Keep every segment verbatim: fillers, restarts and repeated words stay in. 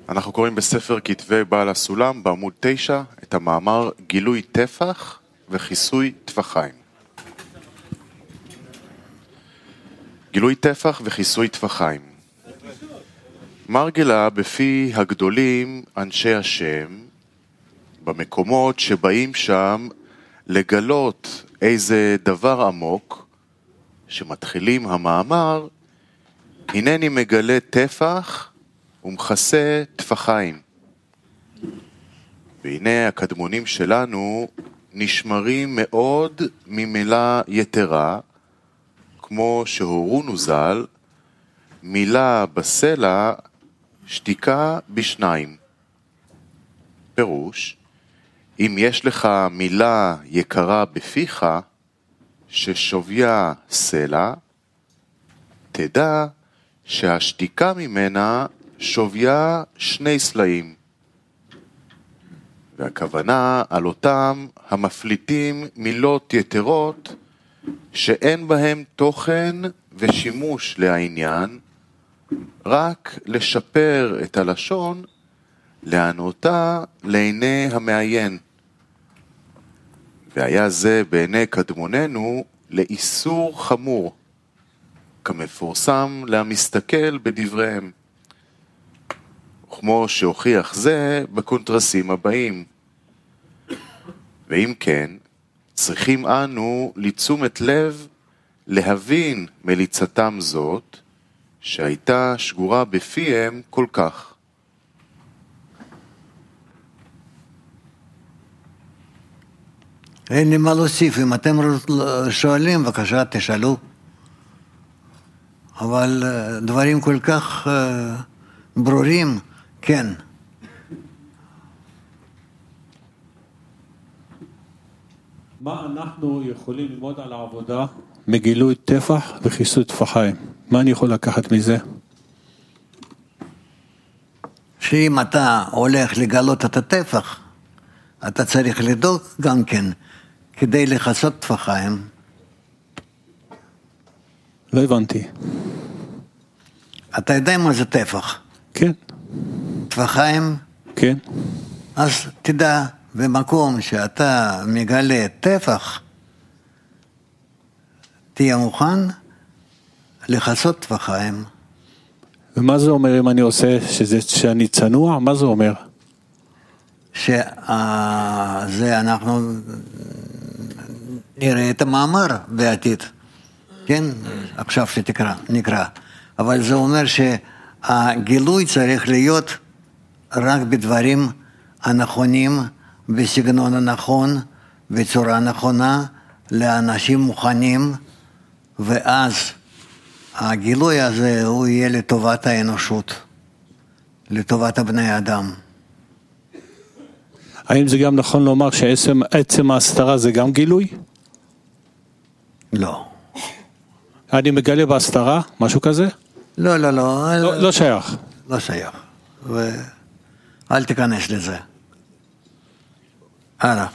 אנחנו קוראים בספר כתבי בעל הסולם בעמוד תשע את המאמר גילוי טפח וכיסוי טפחיים. גילוי טפח וכיסוי טפחיים. מרגלה בפי הגדולים אנשי השם, במקומות שבאים שם לגלות איזה דבר עמוק, שמתחילים המאמר, הנני מגלה טפח ומכסה טפחיים. והנה הקדמונים שלנו נשמרים מאוד ממילה יתרה, כמו שהורונו ז"ל, מילה בסלע, שתיקה בשניים. פירוש, אם יש לך מילה יקרה בפיך, ששוויה סלע, תדע שהשתיקה ממנה שוויה שני סלעים. והכוונה על אותם המפליטים מילות יתרות שאין בהם תוכן ושימוש לעניין, רק לשפר את הלשון, לענותה לעיני המעיין. והיה זה בעיני קדמוננו לאיסור חמור, כמפורסם להמסתכל בדבריהם. כמו שהוכיח זה בקונטרסים הבאים. ואם כן, צריכים אנו לתשומת לב להבין מליצתם זאת, שהייתה שגורה בפיהם כל כך. אין לי מה להוסיף, אם אתם שואלים, בבקשה תשאלו. אבל דברים כל כך ברורים, כן. מה אנחנו יכולים ללמוד על העבודה מגילוי טפח וכיסוי טפחיים? מה אני יכול לקחת מזה? שאם אתה הולך לגלות את הטפח, אתה צריך לדאוג גם כן, כדי לכסות טפחיים. לא הבנתי. אתה יודע מה זה טפח? כן. טפחיים? כן. אז תדע, במקום שאתה מגלה טפח, תהיה מוכן לכסות טפחיים. ומה זה אומר אם אני עושה שזה, שאני צנוע? מה זה אומר? שזה אנחנו נראה את המאמר בעתיד, כן? עכשיו שתקרא, נקרא. אבל זה אומר שהגילוי צריך להיות רק בדברים הנכונים, בסגנון הנכון, בצורה נכונה, לאנשים מוכנים, ואז הגילוי הזה הוא יהיה לטובת האנושות, לטובת הבני אדם. האם זה גם נכון לומר שעצם עצם ההסתרה זה גם גילוי? לא. אני מגלה בהסתרה, משהו כזה? לא, לא, לא. לא, לא שייך. לא שייך. ואל תיכנס לזה. הלאה.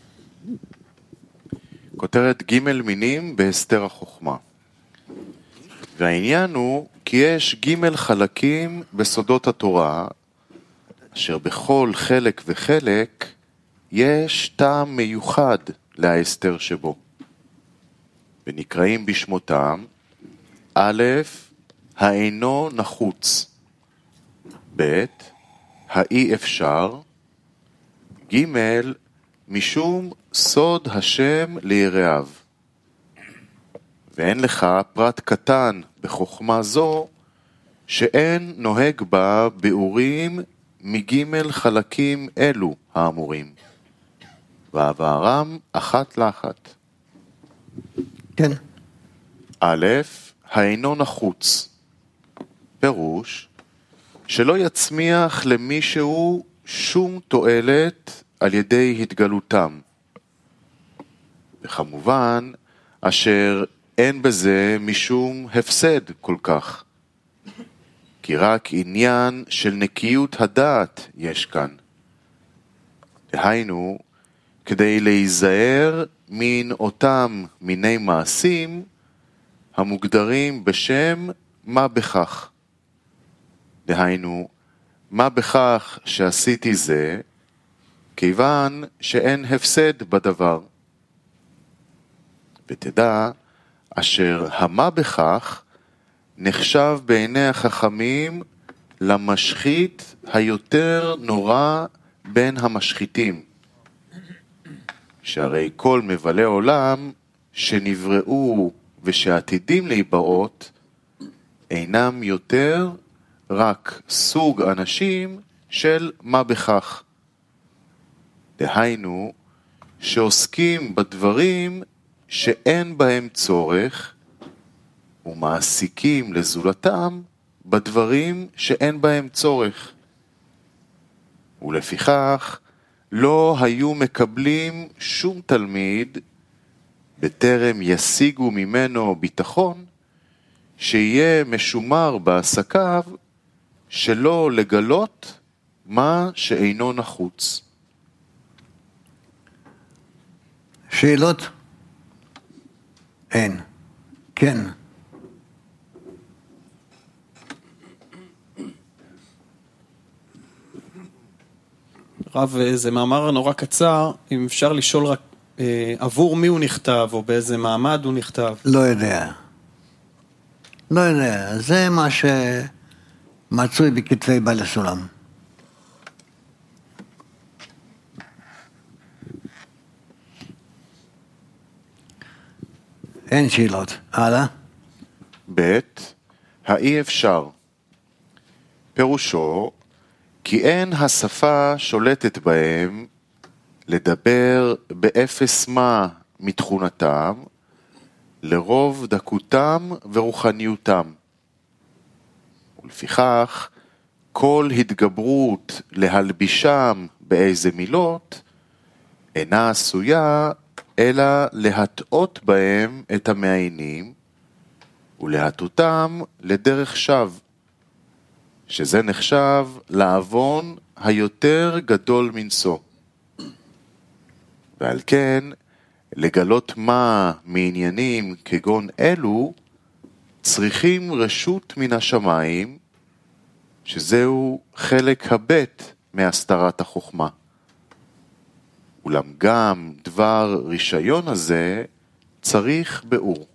כותרת ג' מינים בהסתר החוכמה. והעניין הוא כי יש ג' חלקים בסודות התורה, אשר בכל חלק וחלק יש טעם מיוחד להסתר שבו. ונקראים בשמותם, א', האינו נחוץ, ב', האי אפשר, ג', משום סוד השם ליראיו. ואין לך פרט קטן בחוכמה זו, שאין נוהג בה ביאורים מג' חלקים אלו האמורים, ועברם אחת לאחת. כן. א', האינו נחוץ, פירוש שלא יצמיח למישהו שום תועלת על ידי התגלותם, וכמובן אשר אין בזה משום הפסד כל כך, כי רק עניין של נקיות הדעת יש כאן. דהיינו, כדי להיזהר מן אותם מיני מעשים המוגדרים בשם מה בכך. דהיינו, מה בכך שעשיתי זה, כיוון שאין הפסד בדבר. ותדע, אשר המה בכך נחשב בעיני החכמים למשחית היותר נורא בין המשחיתים. שהרי כל מבלי עולם שנבראו ושעתידים להיבראות אינם יותר רק סוג אנשים של מה בכך. דהיינו שעוסקים בדברים שאין בהם צורך ומעסיקים לזולתם בדברים שאין בהם צורך. ולפיכך לא היו מקבלים שום תלמיד בטרם ישיגו ממנו ביטחון שיהיה משומר בעסקיו שלא לגלות מה שאינו נחוץ. שאלות? אין. כן. רב, זה מאמר נורא קצר, אם אפשר לשאול רק אה, עבור מי הוא נכתב, או באיזה מעמד הוא נכתב. לא יודע. לא יודע. זה מה שמצוי בכתבי בעל הסולם. אין שאלות. הלאה. ב' האי אפשר. פירושו, כי אין השפה שולטת בהם לדבר באפס מה מתכונתם, לרוב דקותם ורוחניותם. ולפיכך, כל התגברות להלבישם באיזה מילות, אינה עשויה אלא להטעות בהם את המעיינים, ולהטותם לדרך שווא, שזה נחשב לעוון היותר גדול מנשוא. ועל כן, לגלות מה מעניינים כגון אלו, צריכים רשות מן השמיים, שזהו חלק הבית מהסתרת החוכמה. אולם גם דבר רישיון הזה צריך באור.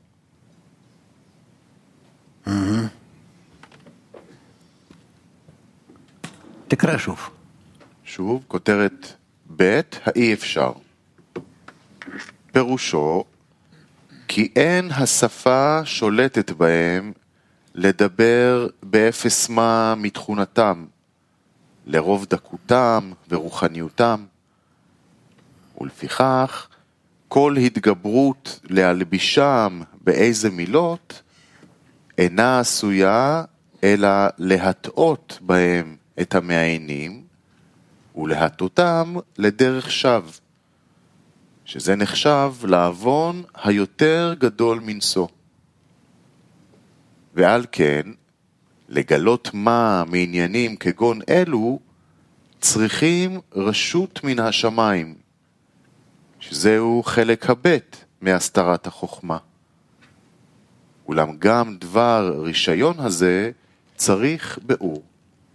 תקרא שוב. שוב, כותרת ב' האי אפשר. פירושו, כי אין השפה שולטת בהם לדבר באפס מה מתכונתם, לרוב דקותם ורוחניותם. ולפיכך, כל התגברות להלבישם באיזה מילות, אינה עשויה אלא להטעות בהם את המעיינים, ולהטותם לדרך שווא, שזה נחשב לעוון היותר גדול מנשוא. ועל כן, לגלות מה מעניינים כגון אלו, צריכים רשות מן השמיים, שזהו חלק הבית מהסתרת החוכמה. אולם גם דבר רישיון הזה צריך באור.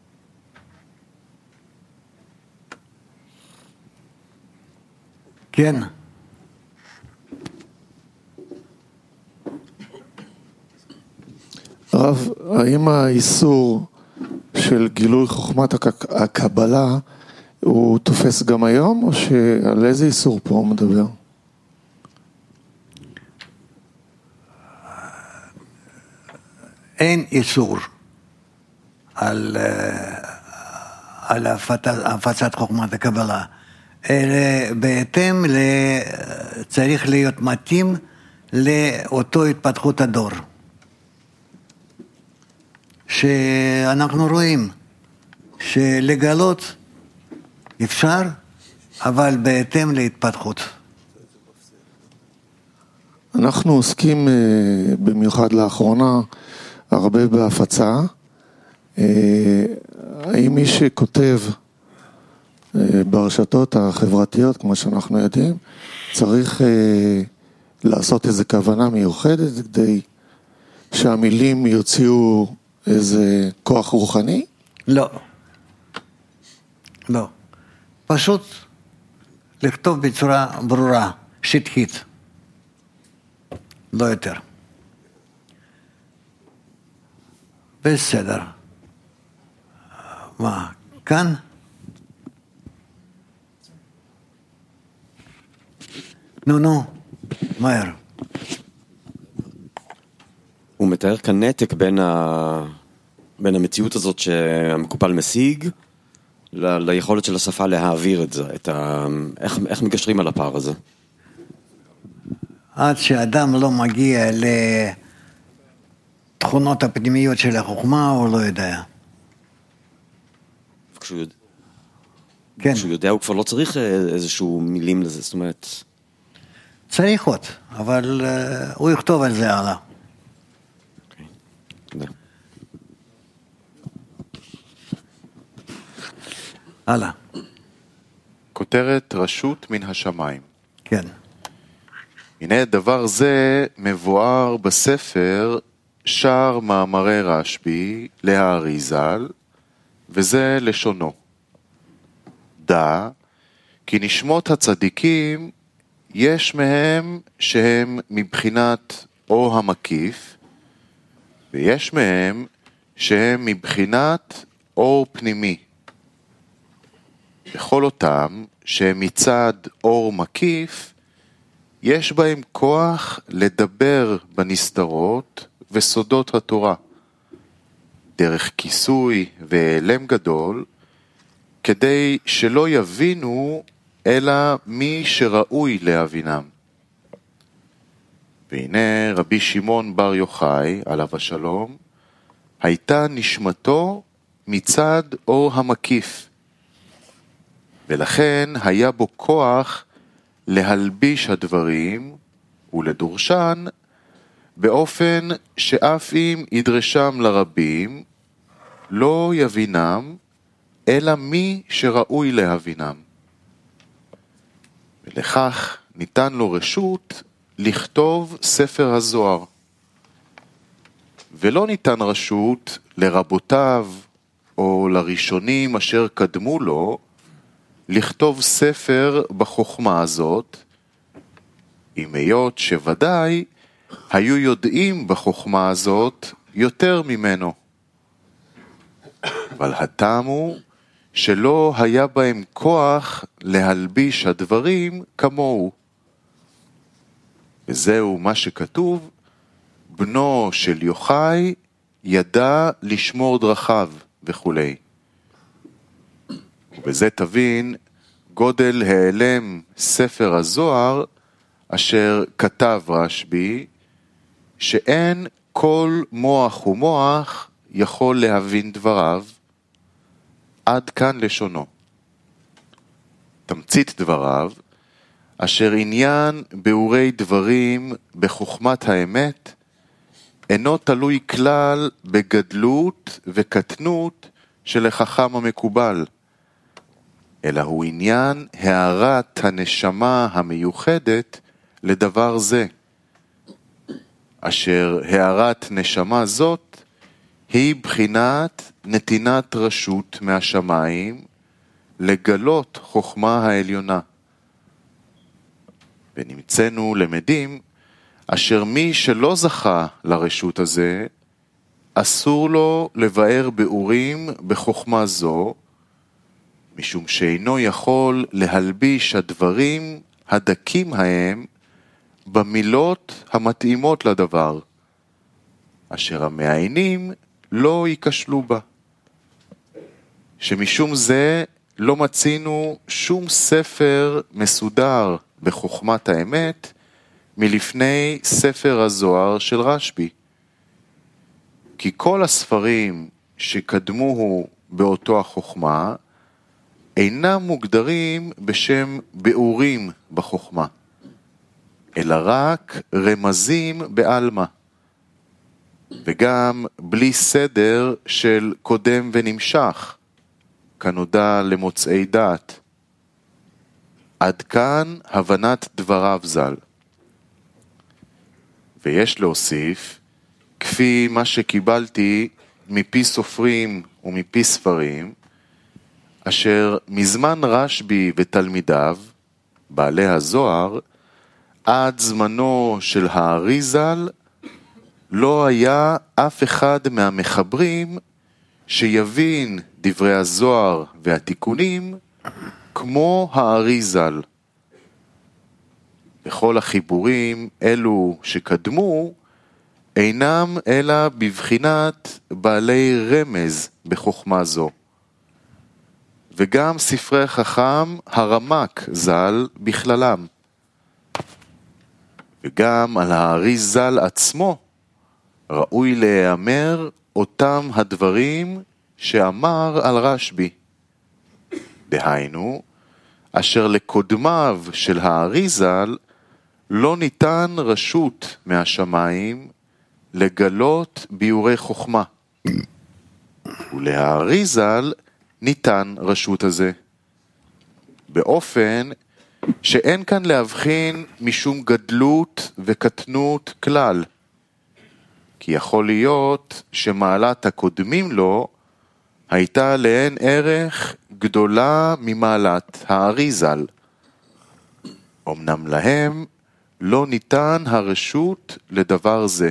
כן. רב, האם האיסור של גילוי חוכמת הקבלה הוא תופס גם היום, או שעל איזה איסור פה הוא מדבר? אין איסור על, על הפצת חוכמת הקבלה. אלא בהתאם צריך להיות מתאים לאותו התפתחות הדור. שאנחנו רואים שלגלות אפשר, אבל בהתאם להתפתחות. אנחנו עוסקים במיוחד לאחרונה הרבה בהפצה. האם מי שכותב ברשתות החברתיות, כמו שאנחנו יודעים, צריך לעשות איזו כוונה מיוחדת כדי שהמילים יוציאו איזה כוח רוחני? לא. לא. פשוט לכתוב בצורה ברורה, שטחית. לא יותר. בסדר. מה, כאן? נו, נו, מהר. הוא מתאר כאן נתק בין, ה... בין המציאות הזאת שהמקופל משיג, ל... ליכולת של השפה להעביר את זה, את ה... איך, איך מגשרים על הפער הזה? עד שאדם לא מגיע לתכונות הפנימיות של החוכמה, הוא לא יודע. כשהוא יודע, כן. כשהוא יודע, הוא כבר לא צריך איזשהו מילים לזה, זאת אומרת... צריך עוד, אבל uh, הוא יכתוב על זה הלאה. אוקיי, תודה. הלאה. כותרת רשות מן השמיים. כן. הנה דבר זה מבואר בספר שער מאמרי רשב"י להאריזל, וזה לשונו. דע, כי נשמות הצדיקים יש מהם שהם מבחינת אור המקיף, ויש מהם שהם מבחינת אור פנימי. בכל אותם שהם מצד אור מקיף, יש בהם כוח לדבר בנסתרות וסודות התורה, דרך כיסוי ואלם גדול, כדי שלא יבינו אלא מי שראוי להבינם. והנה רבי שמעון בר יוחאי, עליו השלום, הייתה נשמתו מצד אור המקיף, ולכן היה בו כוח להלביש הדברים ולדורשן, באופן שאף אם ידרשם לרבים, לא יבינם, אלא מי שראוי להבינם. ולכך ניתן לו רשות לכתוב ספר הזוהר. ולא ניתן רשות לרבותיו או לראשונים אשר קדמו לו, לכתוב ספר בחוכמה הזאת, אם היות שוודאי היו יודעים בחוכמה הזאת יותר ממנו. אבל הטעם הוא שלא היה בהם כוח להלביש הדברים כמוהו. וזהו מה שכתוב, בנו של יוחאי ידע לשמור דרכיו וכו'. ובזה תבין גודל העלם ספר הזוהר אשר כתב רשב"י, שאין כל מוח ומוח יכול להבין דבריו. עד כאן לשונו. תמצית דבריו, אשר עניין ביאורי דברים בחוכמת האמת, אינו תלוי כלל בגדלות וקטנות של החכם המקובל, אלא הוא עניין הערת הנשמה המיוחדת לדבר זה, אשר הערת נשמה זאת היא בחינת נתינת רשות מהשמיים לגלות חוכמה העליונה. ונמצאנו למדים אשר מי שלא זכה לרשות הזה, אסור לו לבאר ביאורים בחוכמה זו, משום שאינו יכול להלביש הדברים הדקים ההם במילות המתאימות לדבר, אשר המעיינים לא ייכשלו בה. שמשום זה לא מצינו שום ספר מסודר בחוכמת האמת מלפני ספר הזוהר של רשב"י. כי כל הספרים שקדמוהו באותו החוכמה אינם מוגדרים בשם ביאורים בחוכמה, אלא רק רמזים בעלמא, וגם בלי סדר של קודם ונמשך, כנודע למוצאי דעת. עד כאן הבנת דבריו ז"ל. ויש להוסיף, כפי מה שקיבלתי מפי סופרים ומפי ספרים, אשר מזמן רשב"י ותלמידיו, בעלי הזוהר, עד זמנו של האריזל, לא היה אף אחד מהמחברים שיבין דברי הזוהר והתיקונים כמו האריזל. וכל החיבורים אלו שקדמו אינם אלא בבחינת בעלי רמז בחוכמה זו. וגם ספרי חכם הרמק ז"ל בכללם. וגם על האריזל עצמו ראוי להיאמר אותם הדברים שאמר על רשב"י. דהיינו, אשר לקודמיו של האריזל לא ניתן רשות מהשמיים לגלות ביורי חוכמה. ולהאריזל ניתן רשות הזה. באופן שאין כאן להבחין משום גדלות וקטנות כלל. כי יכול להיות שמעלת הקודמים לו הייתה לאין ערך גדולה ממעלת האריזל. אמנם להם לא ניתן הרשות לדבר זה.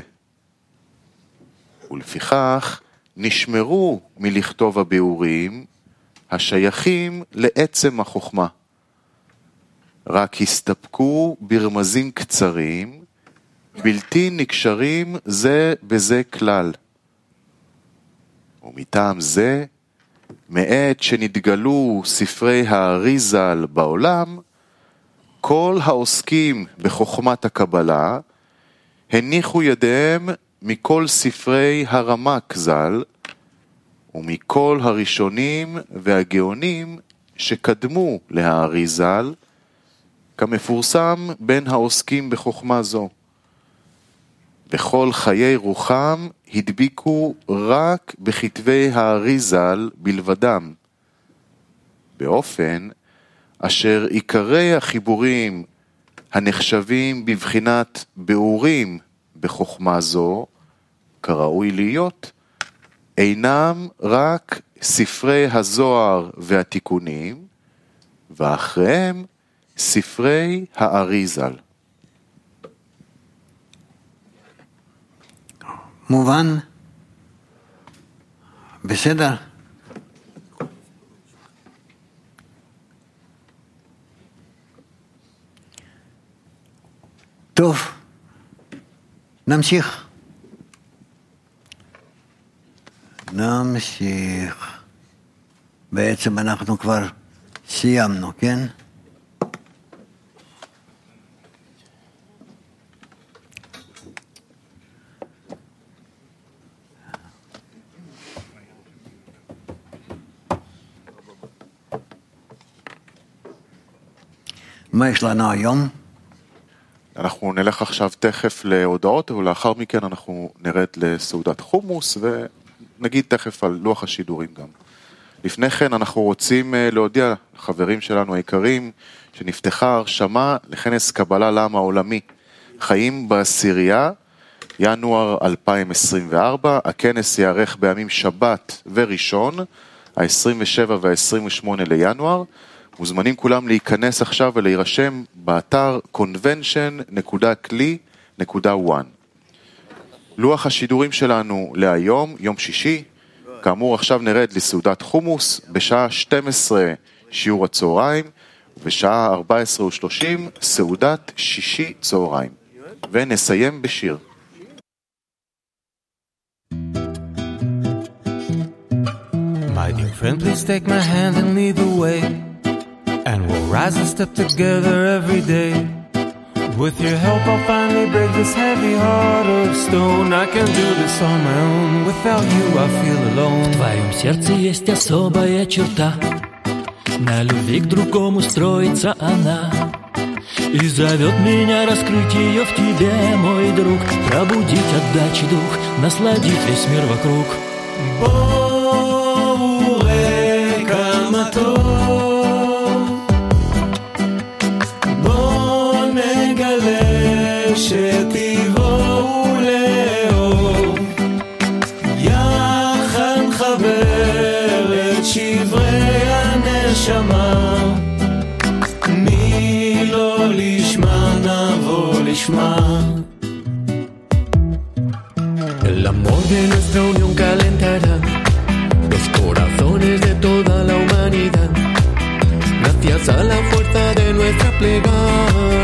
ולפיכך נשמרו מלכתוב הביאורים השייכים לעצם החוכמה. רק הסתפקו ברמזים קצרים, בלתי נקשרים זה בזה כלל. ומטעם זה, מעת שנתגלו ספרי האריזל בעולם, כל העוסקים בחוכמת הקבלה הניחו ידיהם מכל ספרי הרמק ז"ל ומכל הראשונים והגאונים שקדמו להאריזל, כמפורסם בין העוסקים בחוכמה זו. וכל חיי רוחם הדביקו רק בכתבי האריזל בלבדם, באופן אשר עיקרי החיבורים הנחשבים בבחינת ביאורים בחוכמה זו, כראוי להיות, אינם רק ספרי הזוהר והתיקונים, ואחריהם ספרי האריזל. מובן? בסדר? טוב, נמשיך. נמשיך. בעצם אנחנו כבר סיימנו, כן? מה יש לנו היום? אנחנו נלך עכשיו תכף להודעות, ולאחר מכן אנחנו נרד לסעודת חומוס, ונגיד תכף על לוח השידורים גם. לפני כן אנחנו רוצים להודיע לחברים שלנו היקרים, שנפתחה הרשמה לכנס קבלה לעם העולמי, חיים בעשירייה, ינואר אלפיים עשרים וארבע, הכנס יערך בימים שבת וראשון, ה-עשרים ושבע וה-עשרים ושמונה לינואר, מוזמנים כולם להיכנס עכשיו ולהירשם באתר קונבנשן נקודה קלי נקודה וואן. לוח השידורים שלנו להיום, יום שישי, כאמור עכשיו נרד לסעודת חומוס, בשעה שתים עשרה שיעור הצהריים, ובשעה ארבע עשרה ושלושים סעודת שישי צהריים. ונסיים בשיר. My dear friend, please take my hand and lead the way. And we'll rise and step together every day. With your help I'll finally break this heavy heart of stone. I can do this on my own. Without you I feel alone. В твоем сердце есть особая черта. На любви к другому строится она. И зовет меня раскрыть ее в тебе, мой друг. Пробудить отдачи дух, насладить весь мир вокруг. בואו כמה טוב, בואו נגלה שתבואו לאור, יחד נחבר את שברי הנפש נשמה, מי לא לשמה נבוא לשמה. El amor de nuestra unión calentará los corazones de toda la humanidad, gracias a la fuerza de nuestra plegaria.